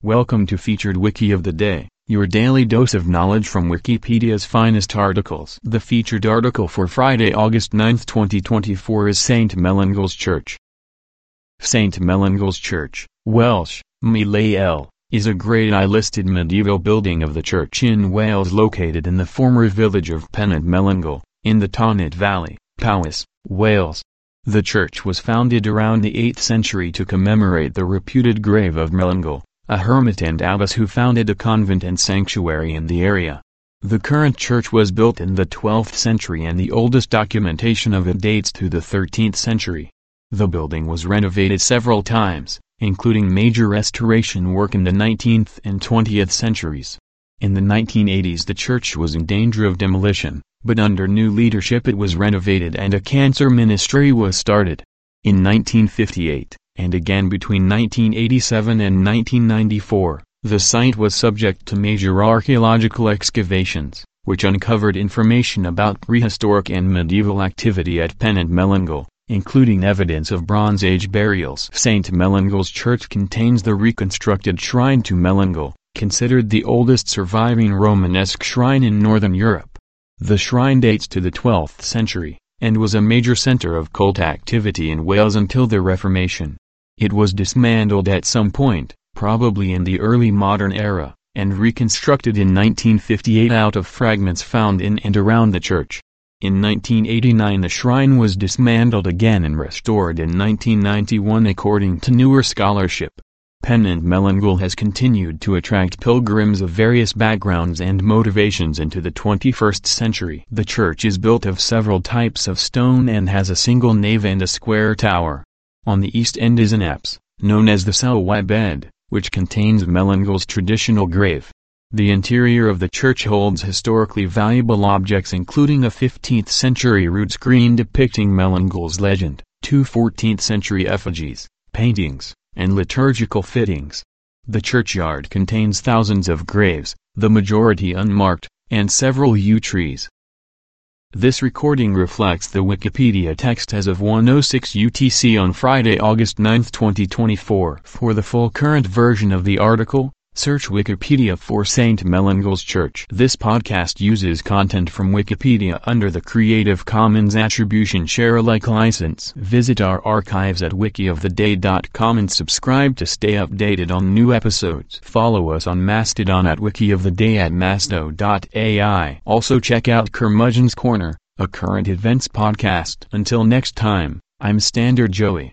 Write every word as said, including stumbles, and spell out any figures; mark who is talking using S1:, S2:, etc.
S1: Welcome to Featured Wiki of the Day, your daily dose of knowledge from Wikipedia's finest articles. The featured article for Friday, August ninth, twenty twenty-four is Saint Melanghel's Church. Saint Melanghel's Church, Welsh, Melael, is a Grade I listed medieval building of the church in Wales located in the former village of Penrhyn Melanghel, in the Townnit Valley, Powys, Wales. The church was founded around the eighth century to commemorate the reputed grave of Melanghel, a hermit and abbess who founded a convent and sanctuary in the area. The current church was built in the twelfth century and the oldest documentation of it dates to the thirteenth century. The building was renovated several times, including major restoration work in the nineteenth and twentieth centuries. In the nineteen eighties the church was in danger of demolition, but under new leadership it was renovated and a cancer ministry was started. In nineteen fifty-eight, and again between nineteen eighty-seven and nineteen ninety-four, the site was subject to major archaeological excavations, which uncovered information about prehistoric and medieval activity at Penrhyn Melanghel, including evidence of Bronze Age burials. Saint Melanghel's Church contains the reconstructed shrine to Melanghel, considered the oldest surviving Romanesque shrine in northern Europe. The shrine dates to the twelfth century, and was a major center of cult activity in Wales until the Reformation. It was dismantled at some point, probably in the early modern era, and reconstructed in nineteen fifty-eight out of fragments found in and around the church. In nineteen eighty-nine the shrine was dismantled again and restored in nineteen ninety-one according to newer scholarship. Penrhyn Melanghel has continued to attract pilgrims of various backgrounds and motivations into the twenty-first century. The church is built of several types of stone and has a single nave and a square tower. On the east end is an apse, known as the Selwyn bed, which contains Melanghel's traditional grave. The interior of the church holds historically valuable objects including a fifteenth century rood screen depicting Melanghel's legend, two fourteenth century effigies, paintings, and liturgical fittings. The churchyard contains thousands of graves, the majority unmarked, and several yew trees. This recording reflects the Wikipedia text as of one oh six U T C on Friday, August ninth, twenty twenty-four. For the full current version of the article, search Wikipedia for Saint Melanghel's Church. This podcast uses content from Wikipedia under the Creative Commons Attribution Share Alike license. Visit our archives at wiki of the day dot com and subscribe to stay updated on new episodes. Follow us on Mastodon at wikioftheday at masto dot A I. Also check out Curmudgeon's Corner, a current events podcast. Until next time, I'm Standard Joey.